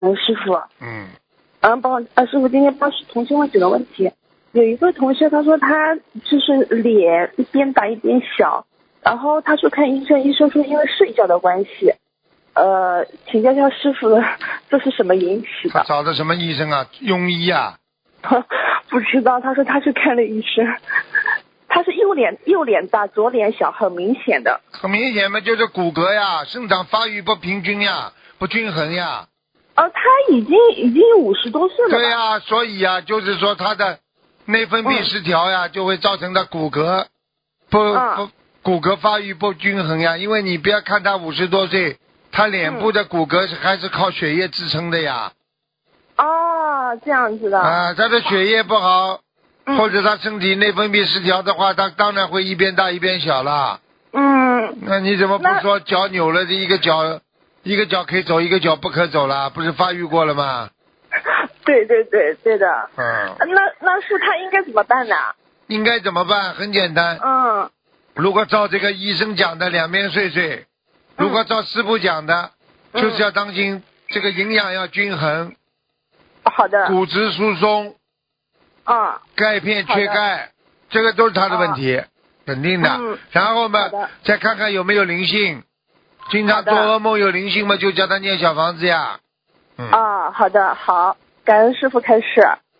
师傅。师傅今天帮同学问几个问题。有一个同学他说他就是脸一边大一边小，然后他说看医生，医生说因为睡觉的关系。请教一下师傅，这是什么引起的？ 他找的什么医生啊？庸医啊？ 不知道，他说他去看了医生，他是右脸大，左脸小，很明显的。 很明显嘛，就是骨骼呀，生长发育不平均呀，不均衡呀。 他已经50多岁了。 对呀，所以呀，就是说他的内分泌失调呀，就会造成的骨骼骨骼发育不均衡呀。因为你不要看他50多岁，他脸部的骨骼还是靠血液支撑的呀。 这样子的。 他的血液不好，或者他身体内分泌失调的话，他当然会一边大一边小了。那你怎么不说脚扭了的一个脚可以走，一个脚不可走了，不是发育过了吗？ 对的。那是他应该怎么办呢？ 应该怎么办？很简单。如果照这个医生讲的两边睡，如果照师傅讲的，就是要当心这个营养要均衡。 好的。 骨质疏松。钙片缺钙，这个都是他的问题，肯定的。然后嘛，再看看有没有灵性。经常做噩梦有灵性嘛，就叫他念小房子呀。 好的，好，感恩师傅开示。